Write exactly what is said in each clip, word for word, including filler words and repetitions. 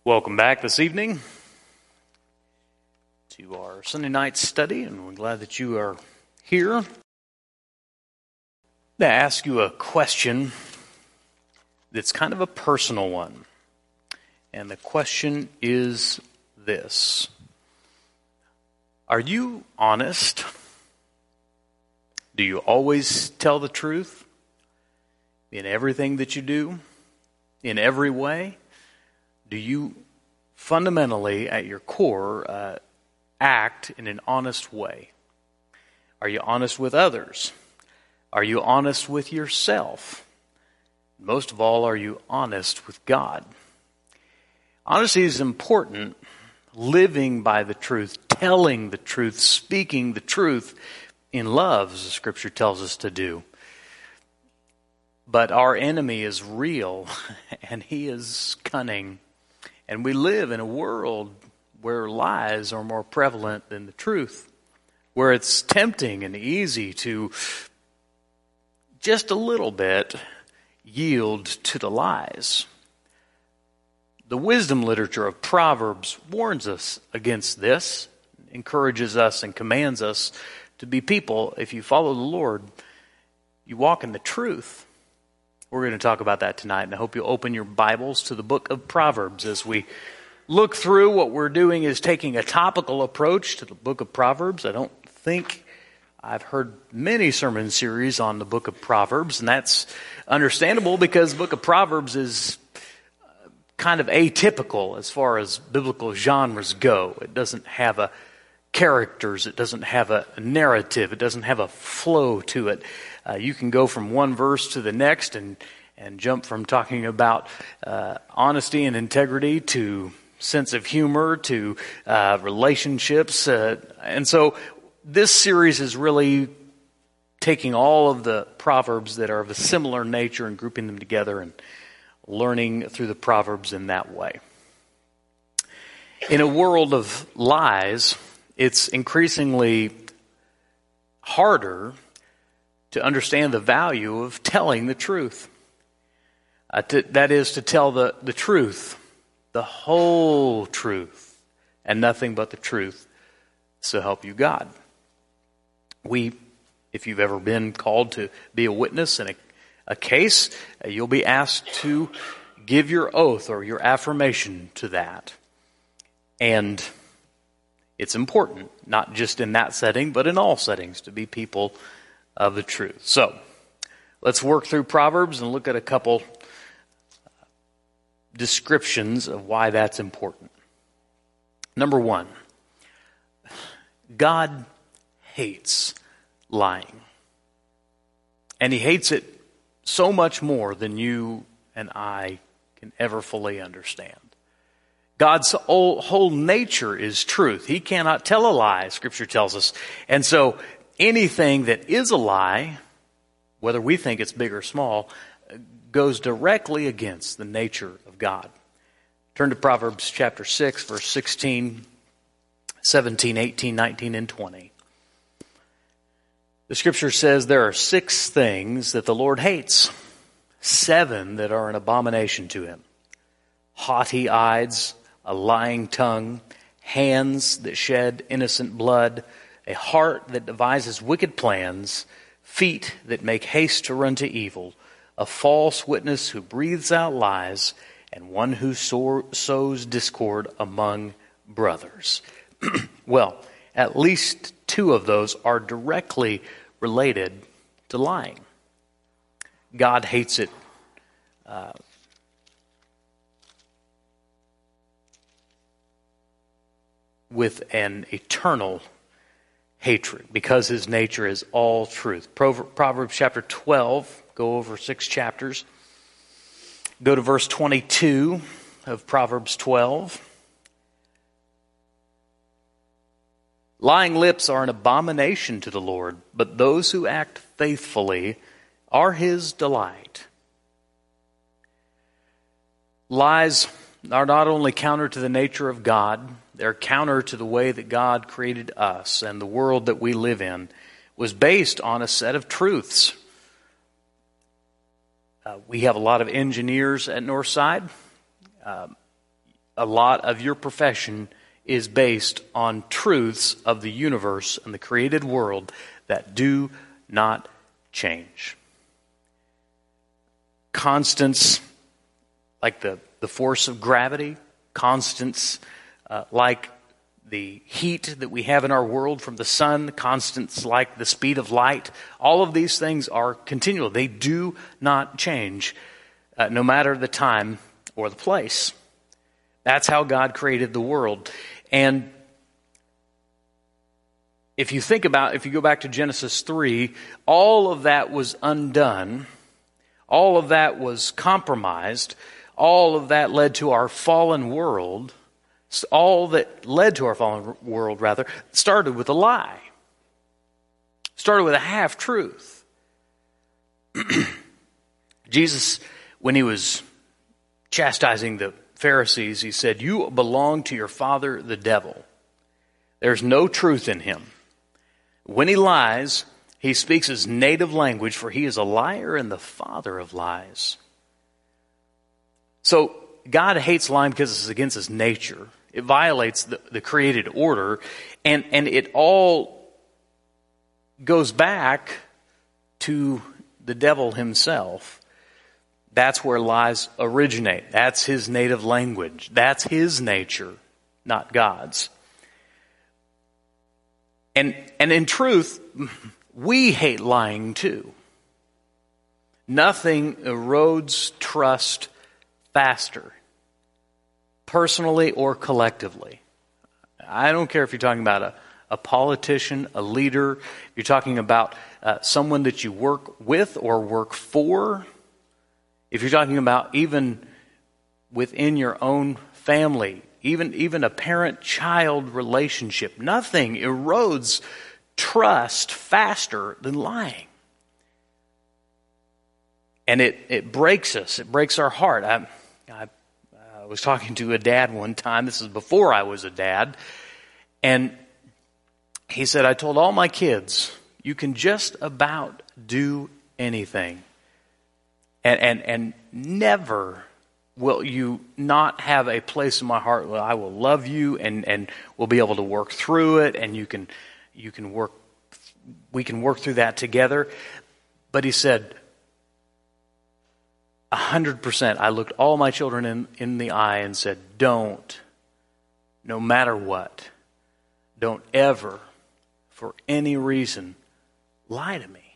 Welcome back this evening to our Sunday night study, and we're glad that you are here. I'm going to ask you a question that's kind of a personal one. And the question is this: are you honest? Do you always tell the truth in everything that you do, in every way? Do you fundamentally, at your core, uh, act in an honest way? Are you honest with others? Are you honest with yourself? Most of all, are you honest with God? Honesty is important. Living by the truth, telling the truth, speaking the truth in love, as the Scripture tells us to do. But our enemy is real, and he is cunning. And we live in a world where lies are more prevalent than the truth, where it's tempting and easy to just a little bit yield to the lies. The wisdom literature of Proverbs warns us against this, encourages us and commands us to be people, if you follow the Lord, you walk in the truth. We're going to talk about that tonight, and I hope you'll open your Bibles to the book of Proverbs. As we look through, what we're doing is taking a topical approach to the book of Proverbs. I don't think I've heard many sermon series on the book of Proverbs, and that's understandable because the book of Proverbs is kind of atypical as far as biblical genres go. It doesn't have a characters, it doesn't have a narrative, it doesn't have a flow to it. Uh, you can go from one verse to the next and, and jump from talking about uh, honesty and integrity to sense of humor to uh, relationships. Uh, and so this series is really taking all of the Proverbs that are of a similar nature and grouping them together and learning through the Proverbs in that way. In a world of lies, it's increasingly harder to understand the value of telling the truth. Uh, to, that is to tell the, the truth, the whole truth, and nothing but the truth, so help you God. We, if you've ever been called to be a witness in a, a case, uh, you'll be asked to give your oath or your affirmation to that. And it's important, not just in that setting, but in all settings, to be people of the truth. So, let's work through Proverbs and look at a couple descriptions of why that's important. Number one, God hates lying. And He hates it so much more than you and I can ever fully understand. God's whole, whole nature is truth. He cannot tell a lie, Scripture tells us. And so anything that is a lie, whether we think it's big or small, goes directly against the nature of God. Turn to Proverbs chapter six, verse sixteen, seventeen, eighteen, nineteen, and twenty. The Scripture says there are six things that the Lord hates, seven that are an abomination to Him: haughty eyes, a lying tongue, hands that shed innocent blood, a heart that devises wicked plans, feet that make haste to run to evil, a false witness who breathes out lies, and one who sows discord among brothers. Well, at least two of those are directly related to lying. God hates it uh, with an eternal hatred, because His nature is all truth. Proverbs chapter twelve, go over six chapters. Go to verse twenty-two of Proverbs twelve. Lying lips are an abomination to the Lord, but those who act faithfully are His delight. Lies are not only counter to the nature of God, they're counter to the way that God created us, and the world that we live in was based on a set of truths. Uh, we have a lot of engineers at Northside. Uh, a lot of your profession is based on truths of the universe and the created world that do not change. Constants like the, the force of gravity, constants uh, like the heat that we have in our world from the sun, constants like the speed of light, all of these things are continual. They do not change, uh, no matter the time or the place. That's how God created the world. And if you think about, if you go back to Genesis three, all of that was undone. All of that was compromised. All of that led to our fallen world. All that led to our fallen world, rather, started with a lie. Started with a half-truth. Jesus, when he was chastising the Pharisees, he said, "You belong to your father, the devil. There's no truth in him. When he lies, he speaks his native language, for he is a liar and the father of lies." So God hates lying because it's against his nature. It violates the, the created order, and, and it all goes back to the devil himself. That's where lies originate. That's his native language. That's his nature, not God's. And, and in truth, we hate lying too. Nothing erodes trust faster, personally or collectively. I don't care if you're talking about a, a politician, a leader, if you're talking about uh, someone that you work with or work for, if you're talking about even within your own family, even, even a parent-child relationship, nothing erodes trust faster than lying. And it, it breaks us. It breaks our heart. I, I, I was talking to a dad one time. This is before I was a dad. And he said, "I told all my kids, you can just about do anything. And, and, and never will you not have a place in my heart where I will love you and, and we'll be able to work through it, and you can you can work we can work through that together." But he said, a hundred percent, I looked all my children in, in the eye and said, "Don't, no matter what, don't ever, for any reason, lie to me."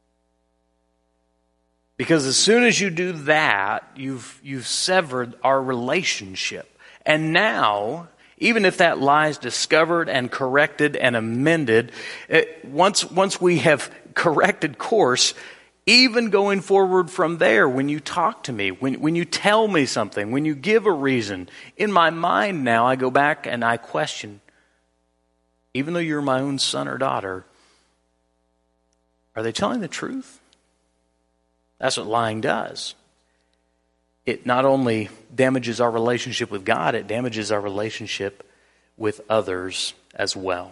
Because as soon as you do that, you've you've severed our relationship. And now, even if that lie is discovered and corrected and amended, it, once once we have corrected course, even going forward from there, when you talk to me, when when you tell me something, when you give a reason, in my mind now I go back and I question, even though you're my own son or daughter, are they telling the truth? That's what lying does. It not only damages our relationship with God, it damages our relationship with others as well.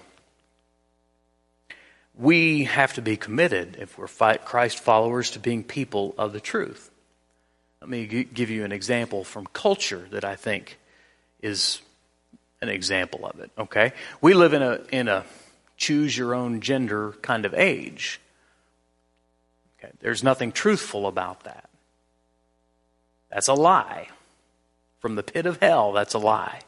We have to be committed, if we're Christ followers, to being people of the truth. Let me g- give you an example from culture that I think is an example of it. Okay, we live in a in a choose your own gender kind of age. Okay, there's nothing truthful about that. That's a lie. From the pit of hell, that's a lie.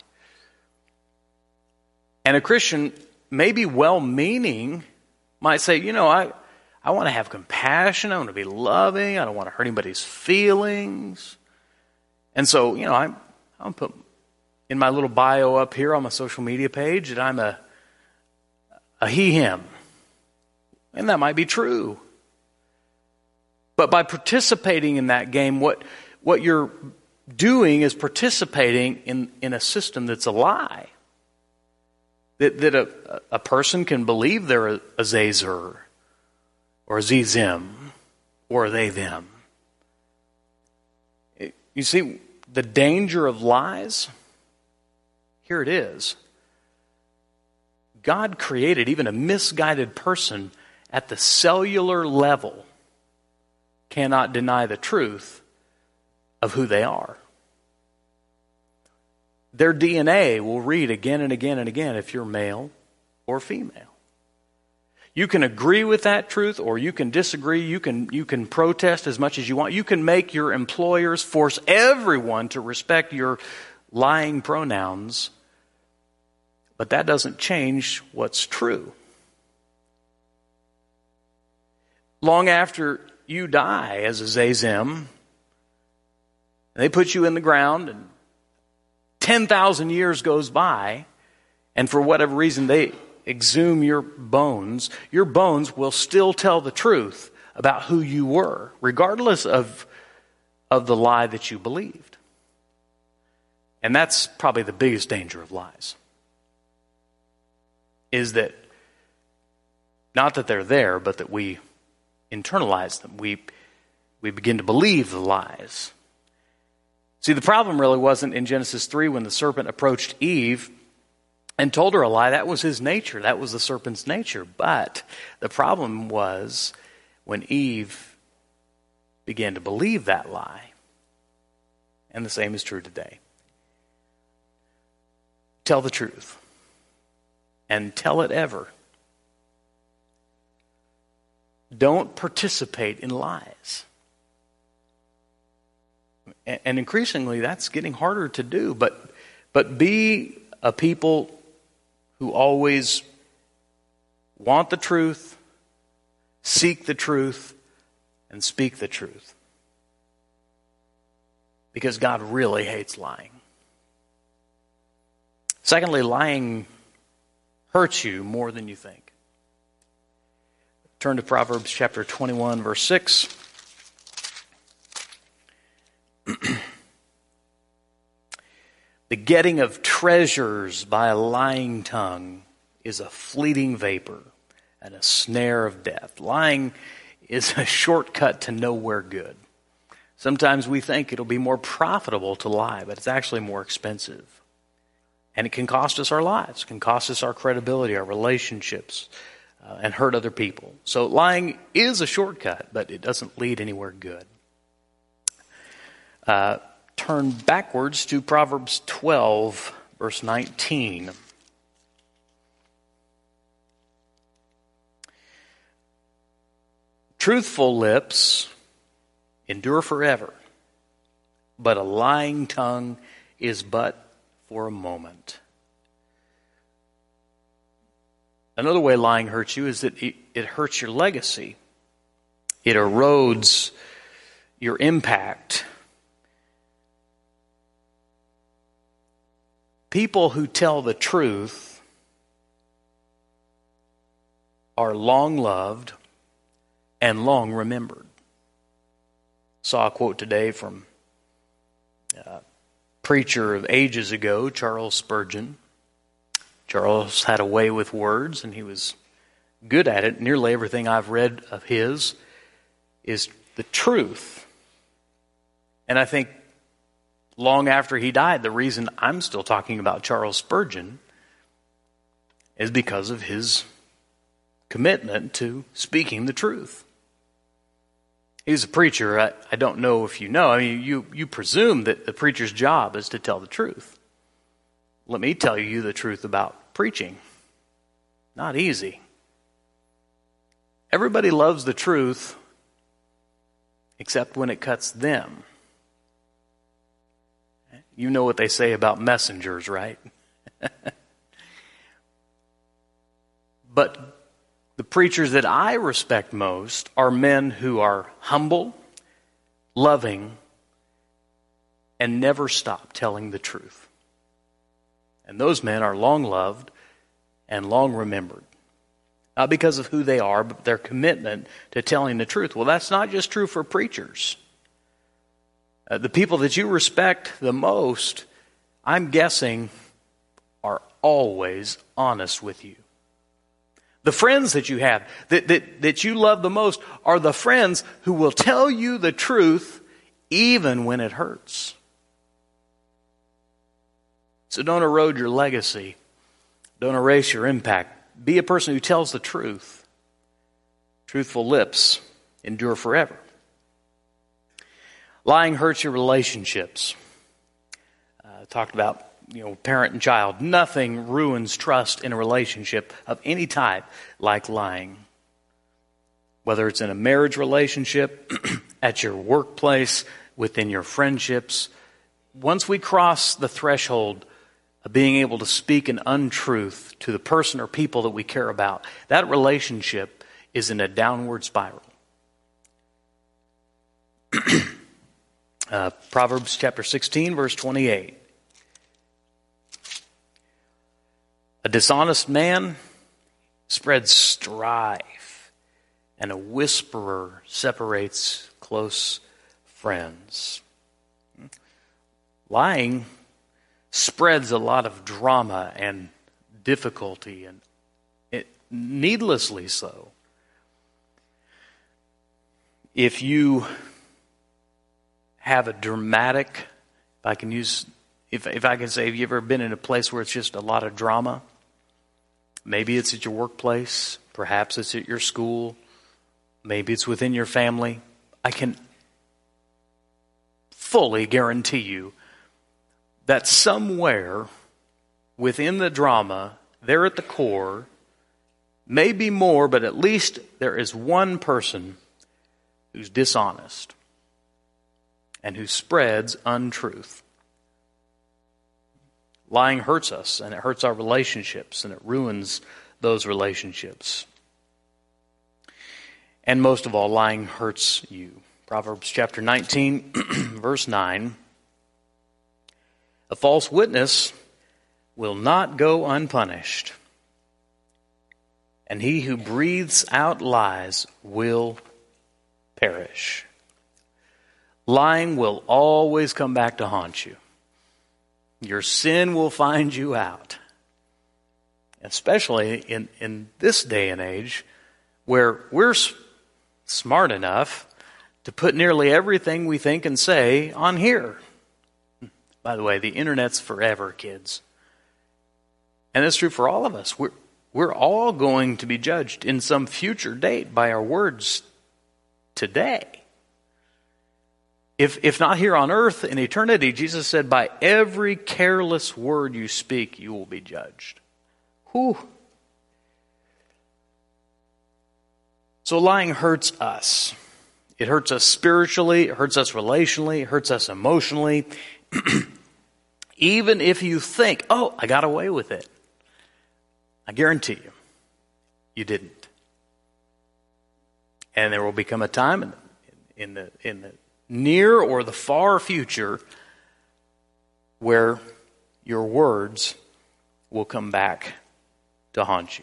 And a Christian, maybe well-meaning, might say, you know, I, I want to have compassion. I want to be loving. I don't want to hurt anybody's feelings. And so, you know, I'm, I'm put in my little bio up here on my social media page that I'm a, a he, him. And that might be true. But by participating in that game, what, what you're doing is participating in, in a system that's a lie. That, that a, a person can believe they're a, a Zazer or a Z-Zim or a they-them. You see, the danger of lies, here it is. God created even a misguided person at the cellular level cannot deny the truth of who they are. Their D N A will read again and again and again if you're male or female. You can agree with that truth or you can disagree. You can, you can protest as much as you want. You can make your employers force everyone to respect your lying pronouns. But that doesn't change what's true. Long after you die as a Zazim, they put you in the ground and ten thousand years goes by, and for whatever reason they exhume your bones, your bones will still tell the truth about who you were, regardless of, of the lie that you believed. And that's probably the biggest danger of lies. Is that, not that they're there, but that we internalize them. We, we begin to believe the lies. See, the problem really wasn't in Genesis three when the serpent approached Eve and told her a lie. That was his nature. That was the serpent's nature. But the problem was when Eve began to believe that lie. And the same is true today. Tell the truth. And tell it ever. Don't participate in lies. And increasingly, that's getting harder to do. But, but be a people who always want the truth, seek the truth, and speak the truth. Because God really hates lying. Secondly, lying hurts you more than you think. Turn to Proverbs chapter twenty-one, verse six. The getting of treasures by a lying tongue is a fleeting vapor and a snare of death. Lying is a shortcut to nowhere good. Sometimes we think it'll be more profitable to lie, but it's actually more expensive. And it can cost us our lives, it can cost us our credibility, our relationships, uh, and hurt other people. So lying is a shortcut, but it doesn't lead anywhere good. Uh, turn backwards to Proverbs twelve, verse nineteen. Truthful lips endure forever, but a lying tongue is but for a moment. Another way lying hurts you is that it, it hurts your legacy. It erodes your impact. People who tell the truth are long loved and long remembered. Saw a quote today from a preacher of ages ago, Charles Spurgeon. Charles had a way with words, and he was good at it. Nearly everything I've read of his is the truth. And I think long after he died, the reason I'm still talking about Charles Spurgeon is because of his commitment to speaking the truth. He was a preacher. I, I don't know if you know. I mean, you, you presume that the preacher's job is to tell the truth. Let me tell you the truth about preaching. Not easy. Everybody loves the truth except when it cuts them. You know what they say about messengers, right? But the preachers that I respect most are men who are humble, loving, and never stop telling the truth. And those men are long loved and long remembered. Not because of who they are, but their commitment to telling the truth. Well, that's not just true for preachers. Uh, the people that you respect the most, I'm guessing, are always honest with you. The friends that you have, that, that, that you love the most, are the friends who will tell you the truth even when it hurts. So don't erode your legacy. Don't erase your impact. Be a person who tells the truth. Truthful lips endure forever. Lying hurts your relationships. Uh, talked about you know, parent and child. Nothing ruins trust in a relationship of any type like lying. Whether it's in a marriage relationship, at your workplace, within your friendships, once we cross the threshold of being able to speak an untruth to the person or people that we care about, that relationship is in a downward spiral. uh, Proverbs chapter sixteen, verse twenty-eight. A dishonest man spreads strife, and a whisperer separates close friends. Lying spreads a lot of drama and difficulty, and it, needlessly so. If you have a dramatic, if I can use, if if I can say, have you ever been in a place where it's just a lot of drama? Maybe it's at your workplace, perhaps it's at your school, maybe it's within your family. I can fully guarantee you that somewhere within the drama, there at the core, maybe more, but at least there is one person who's dishonest and who spreads untruth. Lying hurts us, and it hurts our relationships, and it ruins those relationships. And most of all, lying hurts you. Proverbs chapter nineteen, verse nine. A false witness will not go unpunished, and he who breathes out lies will perish. Lying will always come back to haunt you. Your sin will find you out. Especially in, in this day and age where we're s- smart enough to put nearly everything we think and say on here. By the way, the internet's forever, kids. And it's true for all of us. We're, we're all going to be judged in some future date by our words today. If if not here on earth, in eternity, Jesus said, by every careless word you speak, you will be judged. Whew. So lying hurts us. It hurts us spiritually, it hurts us relationally, it hurts us emotionally. Even if you think, oh, I got away with it. I guarantee you, you didn't. And there will become a time in the, in the, in the near or the far future where your words will come back to haunt you.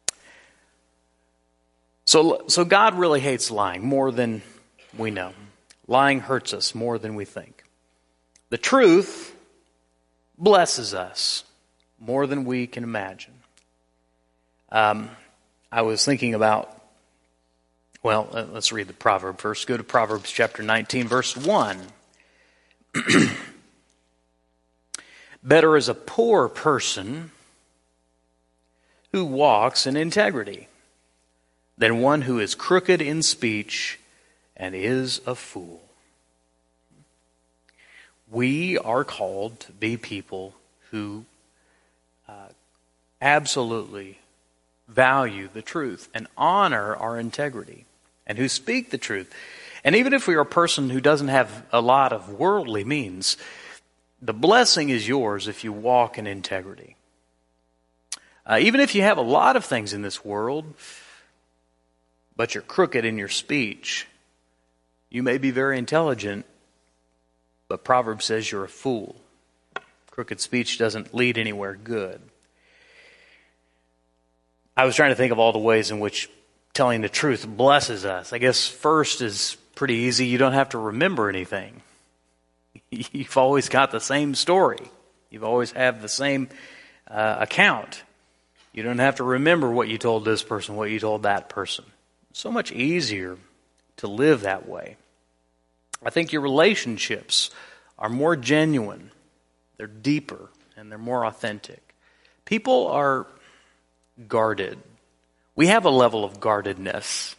So, so God really hates lying more than we know. Lying hurts us more than we think. The truth blesses us more than we can imagine. Um, I was thinking about Well, let's read the proverb first. Go to Proverbs chapter nineteen, verse one. Better is a poor person who walks in integrity than one who is crooked in speech and is a fool. We are called to be people who uh, absolutely value the truth and honor our integrity, and who speak the truth. And even if we are a person who doesn't have a lot of worldly means, the blessing is yours if you walk in integrity. Uh, even if you have a lot of things in this world, but you're crooked in your speech, you may be very intelligent, but Proverbs says you're a fool. Crooked speech doesn't lead anywhere good. I was trying to think of all the ways in which telling the truth blesses us. I guess first is pretty easy. You don't have to remember anything. You've always got the same story. You've always have the same uh, account. You don't have to remember what you told this person, what you told that person. It's so much easier to live that way. I think your relationships are more genuine. They're deeper and they're more authentic. People are guarded. We have a level of guardedness.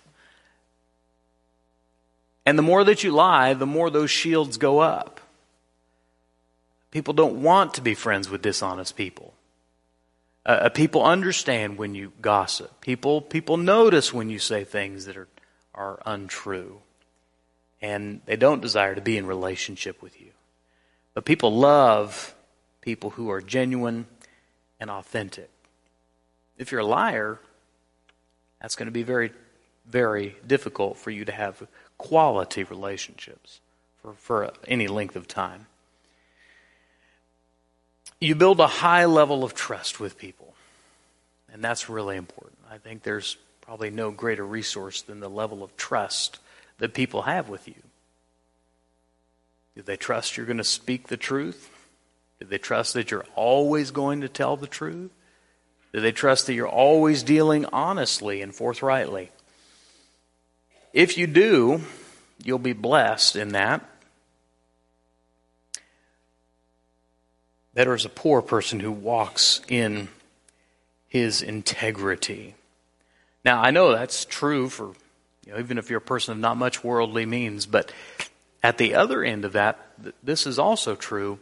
And the more that you lie, the more those shields go up. People don't want to be friends with dishonest people. Uh, people understand when you gossip. People people notice when you say things that are, are untrue. And they don't desire to be in relationship with you. But people love people who are genuine and authentic. If you're a liar, that's going to be very, very difficult for you to have quality relationships for, for any length of time. You build a high level of trust with people, and that's really important. I think there's probably no greater resource than the level of trust that people have with you. Do they trust you're going to speak the truth? Do they trust that you're always going to tell the truth? Do they trust that you're always dealing honestly and forthrightly? If you do, you'll be blessed in that. Better is a poor person who walks in his integrity. Now, I know that's true for, you know, even if you're a person of not much worldly means, but at the other end of that, this is also true.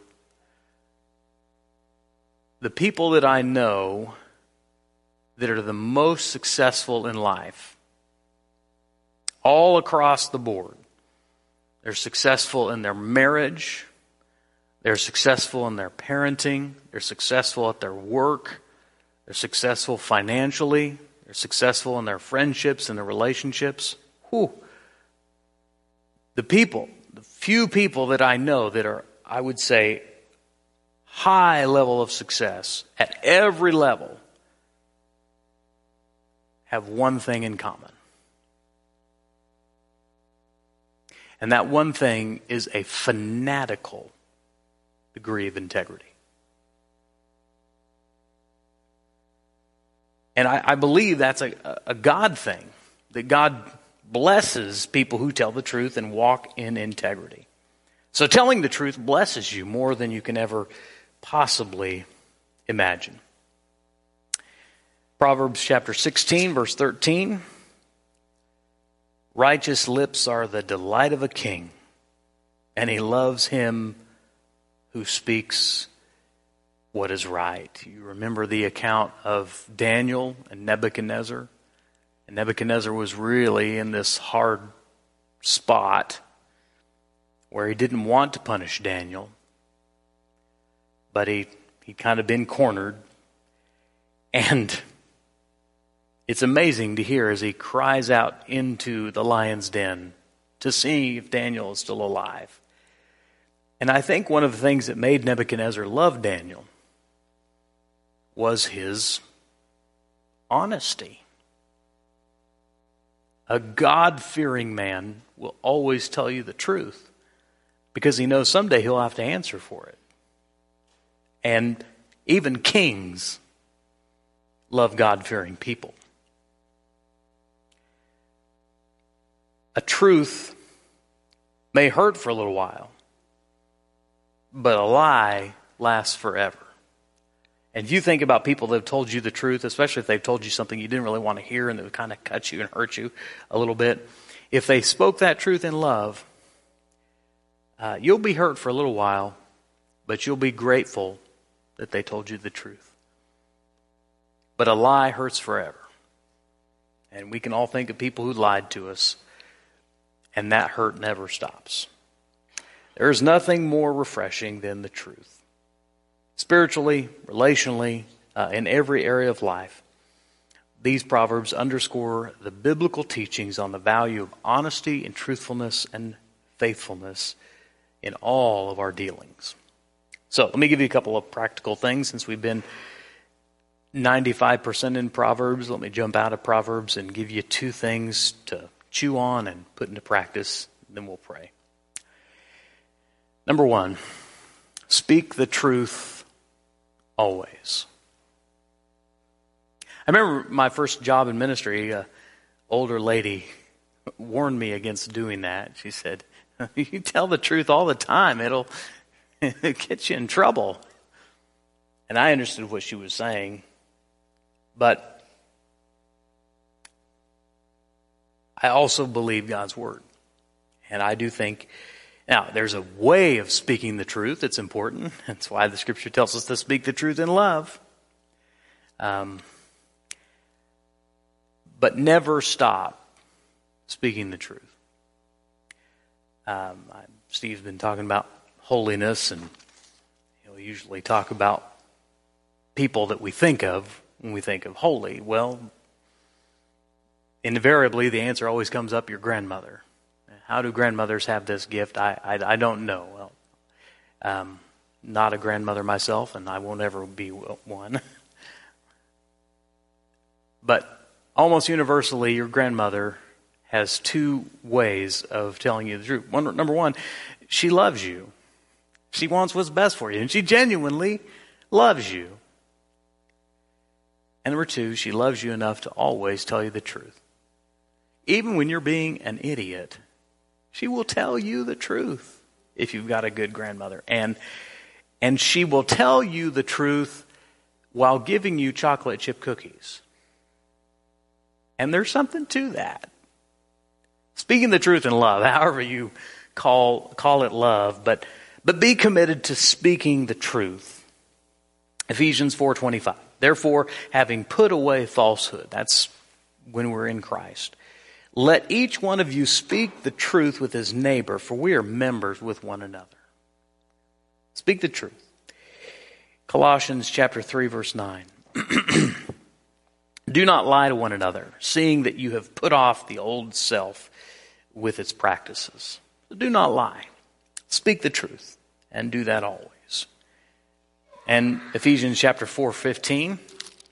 The people that I know that are the most successful in life, all across the board, they're successful in their marriage, they're successful in their parenting, they're successful at their work, they're successful financially, they're successful in their friendships and their relationships. Whew. The people, the few people that I know that are, I would say, high level of success at every level have one thing in common. And that one thing is a fanatical degree of integrity. And I, I believe that's a, a God thing, that God blesses people who tell the truth and walk in integrity. So telling the truth blesses you more than you can ever possibly imagine. Proverbs chapter sixteen, verse thirteen. Righteous lips are the delight of a king, and he loves him who speaks what is right. You remember the account of Daniel and Nebuchadnezzar? And Nebuchadnezzar was really in this hard spot where he didn't want to punish Daniel, but he he'd kind of been cornered. And it's amazing to hear as he cries out into the lion's den to see if Daniel is still alive. And I think one of the things that made Nebuchadnezzar love Daniel was his honesty. A God-fearing man will always tell you the truth because he knows someday he'll have to answer for it. And even kings love God-fearing people. A truth may hurt for a little while, but a lie lasts forever. And if you think about people that have told you the truth, especially if they've told you something you didn't really want to hear and that would kind of cut you and hurt you a little bit, if they spoke that truth in love, uh, you'll be hurt for a little while, but you'll be grateful that they told you the truth. But a lie hurts forever. And we can all think of people who lied to us, and that hurt never stops. There is nothing more refreshing than the truth. Spiritually, relationally, uh, in every area of life, these Proverbs underscore the biblical teachings on the value of honesty and truthfulness and faithfulness in all of our dealings. So let me give you a couple of practical things. Since we've been ninety-five percent in Proverbs, let me jump out of Proverbs and give you two things to chew on and put into practice. Then we'll pray. Number one, speak the truth always. I remember my first job in ministry, an older lady warned me against doing that. She said, you tell the truth all the time, it'll get you in trouble. And I understood what she was saying, but I also believe God's word. And I do think Now, there's a way of speaking the truth that's important. That's why the Scripture tells us to speak the truth in love. Um, but never stop speaking the truth. Um, I, Steve's been talking about holiness, and you know, we usually talk about people that we think of when we think of holy. Well, invariably the answer always comes up, your grandmother. How do grandmothers have this gift? I I, I don't know. Well, um, not a grandmother myself, and I won't ever be one. But almost universally, your grandmother has two ways of telling you the truth. One, number one, she loves you. She wants what's best for you, and she genuinely loves you. And number two, she loves you enough to always tell you the truth. Even when you're being an idiot, she will tell you the truth if you've got a good grandmother. And, and she will tell you the truth while giving you chocolate chip cookies. And there's something to that. Speaking the truth in love, however you call call it love, but but be committed to speaking the truth. Ephesians four twenty-five. Therefore, having put away falsehood, that's when we're in Christ, let each one of you speak the truth with his neighbor, for we are members with one another. Speak the truth. Colossians chapter three, verse nine. Do not lie to one another, seeing that you have put off the old self with its practices. Do not lie. Speak the truth, and do that always. And Ephesians chapter four, fifteen.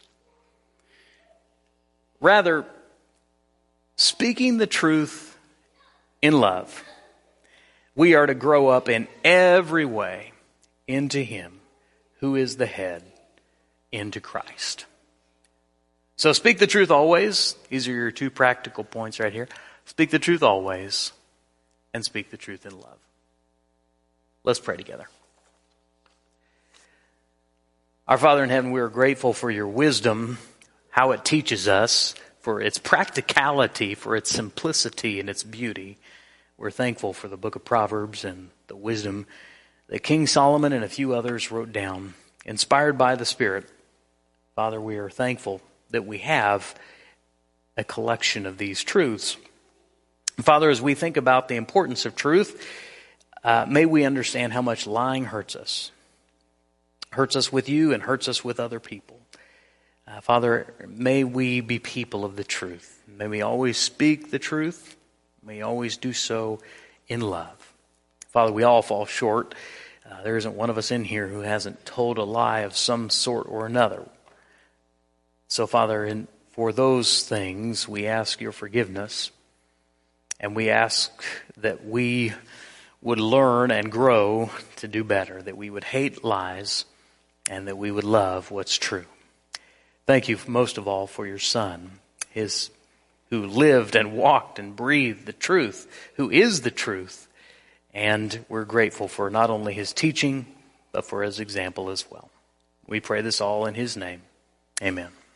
Rather, speaking the truth in love, we are to grow up in every way into Him who is the head, into Christ. So speak the truth always. These are your two practical points right here. Speak the truth always, and speak the truth in love. Let's pray together. Our Father in heaven, we are grateful for your wisdom, how it teaches us, for its practicality, for its simplicity and its beauty. We're thankful for the book of Proverbs and the wisdom that King Solomon and a few others wrote down, inspired by the Spirit. Father, we are thankful that we have a collection of these truths. Father, as we think about the importance of truth, uh, may we understand how much lying hurts us. Hurts us with you and hurts us with other people. Uh, Father, may we be people of the truth. May we always speak the truth. May we always do so in love. Father, we all fall short. Uh, there isn't one of us in here who hasn't told a lie of some sort or another. So, Father, in, for those things, we ask your forgiveness, and we ask that we would learn and grow to do better, that we would hate lies, and that we would love what's true. Thank you most of all for your Son, his who lived and walked and breathed the truth, who is the truth, and we're grateful for not only his teaching, but for his example as well. We pray this all in his name. Amen.